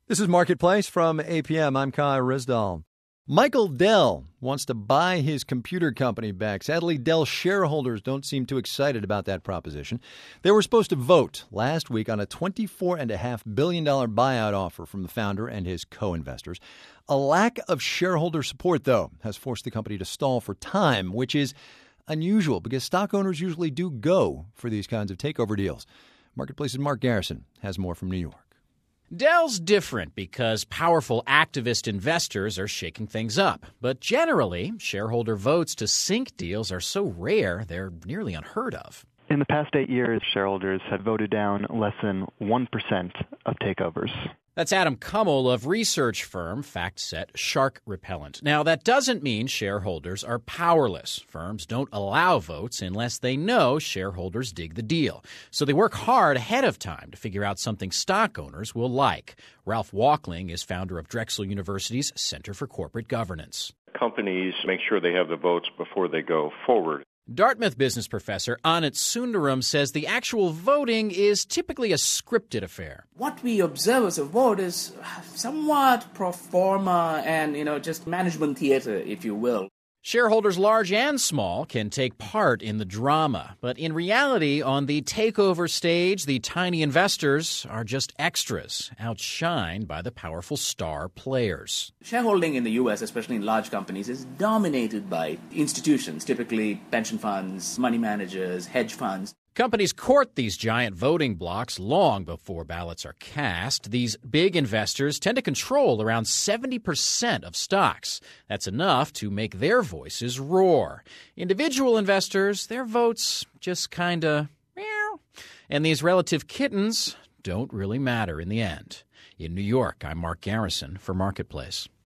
This is Marketplace from APM. I'm Kai Rizdal. Michael Dell wants to buy his computer company back. Sadly, Dell shareholders don't seem too excited about that proposition. They were supposed to vote last week on a $24.5 billion buyout offer from the founder and his co-investors. A lack of shareholder support, though, has forced the company to stall for time, which is unusual because stock owners usually do go for these kinds of takeover deals. Marketplace's Mark Garrison has more from New York. Dell's different because powerful activist investors are shaking things up. But generally, shareholder votes to sink deals are so rare they're nearly unheard of. In the past 8 years, shareholders have voted down less than 1% of takeovers. That's Adam Kummel of research firm FactSet Shark Repellent. Now, that doesn't mean shareholders are powerless. Firms don't allow votes unless they know shareholders dig the deal. So they work hard ahead of time to figure out something stock owners will like. Ralph Walkling is founder of Drexel University's Center for Corporate Governance. Companies make sure they have the votes before they go forward. Dartmouth business professor Anant Sundaram says the actual voting is typically a scripted affair. What we observe as a vote is somewhat pro forma and, just management theater, if you will. Shareholders large and small can take part in the drama. But in reality, on the takeover stage, the tiny investors are just extras, outshined by the powerful star players. Shareholding in the U.S., especially in large companies, is dominated by institutions, typically pension funds, money managers, hedge funds. Companies court these giant voting blocks long before ballots are cast. These big investors tend to control around 70% of stocks. That's enough to make their voices roar. Individual investors, their votes just kinda meow. And these relative kittens don't really matter in the end. In New York, I'm Mark Garrison for Marketplace.